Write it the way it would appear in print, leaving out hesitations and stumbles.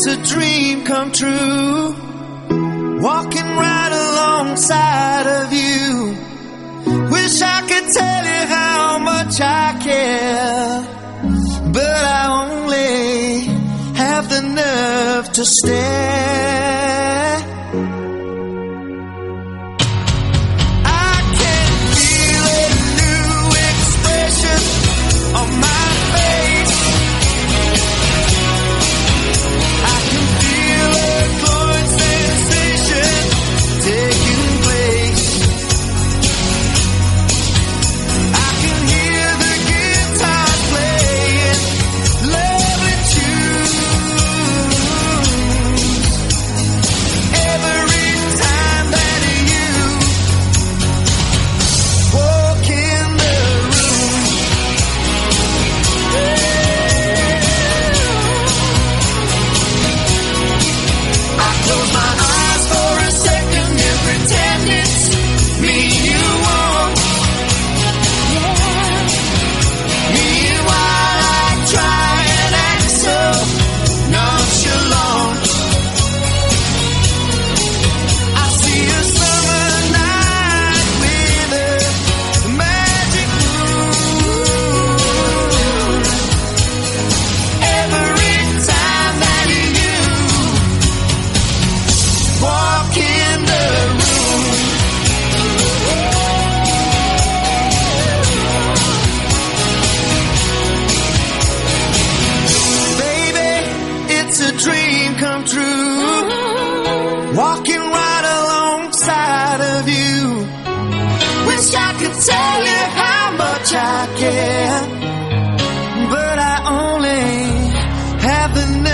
it's a dream come true. Walking right alongside of you. Wish I could tell you how much I care, but I only have the nerve to stare. I can feel a new expression on my face. I can feel a glowing sensation taking place. I can hear the guitar playing lovely tunes. Every time that you walk in the room, I close my eyes for a second and pretend it's me you want. Meanwhile, I try and act so nonchalant. I see a summer night with a magic moon. Every time that you walk in the room, baby, it's a dream come true. Walking right alongside of you. Wish I could tell you how much I care, but I only have the